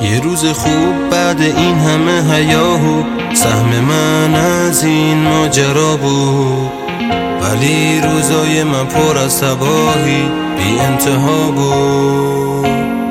یه روز خوب بعد این همه هیاهو، سهم من از این ماجرا بود. ولی روزای من پر از تباهی بی انتها بود.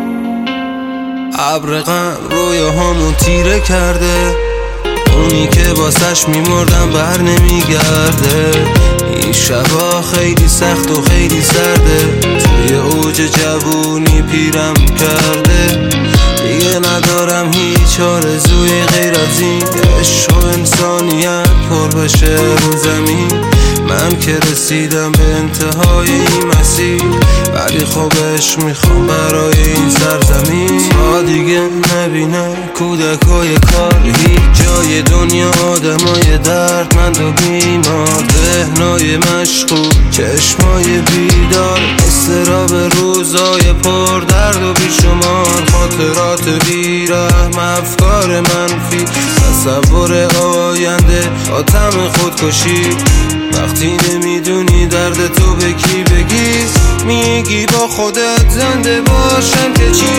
ابر غم رویاهامو تیره کرده، اونی که واسش میمردم بر نمیگرده. این شبا خیلی سخت و خیلی سرده، توی اوج جوونی پیرم کرده. دیگه ندارم هیچ آرزوی غیر از این، عشق و انسانیت پر بشه رو زمین. من که رسیدم به انتهای این مسیر، ولی خب عشق میخوام برای این سرزمین. تا دیگه نبینم کودکای کار، هیچ جای دنیا آدمای دردمند و بیمار. ذهنای مشغول، چشمای بیدار، اضطراب روزای پر درد و بیشمار. خاطرات بیرحم، افکار منفی، تصور آینده، آتم خودکشی. وقتی نمیدونی درد تو به کی بگی، میگی با خودت زنده باشم که چی.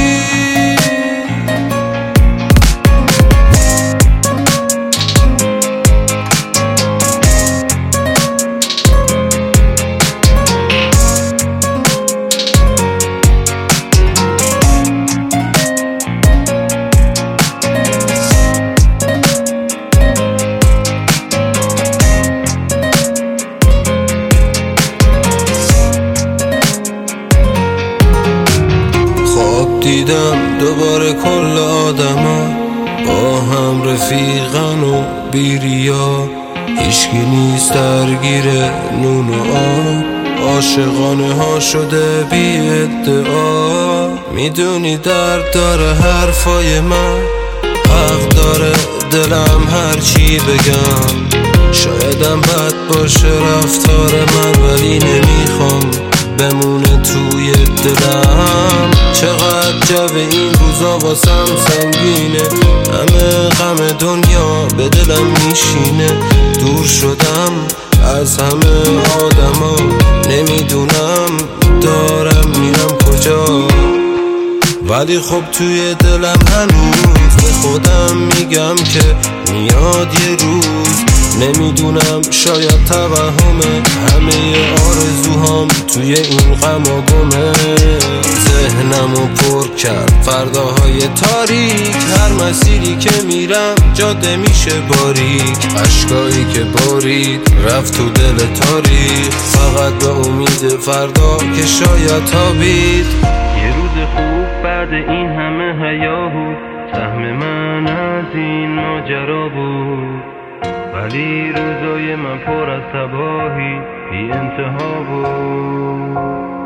دیدم دوباره کل آدما با هم رفیقن و بیریا. هیچکی نیست درگیر نون و آب، عاشقانه ها شده بی ادعا. میدونی درد داره حرفای من، حق داره دلم هرچی بگم. شایدم بد باشه رفتار من، ولی نمیخوام بمونه توی دلم. چقدر جو این روزا واسم سنگینه، همه غم دنیا به دلم میشینه. دور شدم از همه آدما، نمیدونم دارم میرم کجا. ولی خب توی دلم هنوز به خودم میگم که میاد یه روز. نمیدونم شاید توهمه، همه آرزوهام توی این غم و گمه. ذهنمو پر کرد فرداهای تاریک، هر مسیری که میرم جاده میشه باریک. اشکایی که بارید رفت تو دل تاریک، فقط به امید فردا که شاید تابید. یه روز خوب بعد این همه هیاهو، سهم من از این ماجرا بود. ولی روزای من پر از تباهی بی انتها بود.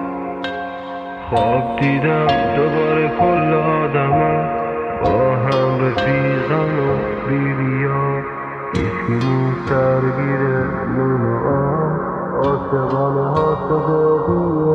خواب دیدم دوباره کل آدما با هم رفیقن و بیریا. هیچکی نیست درگیر نون و آب، عاشقانه ها شده بی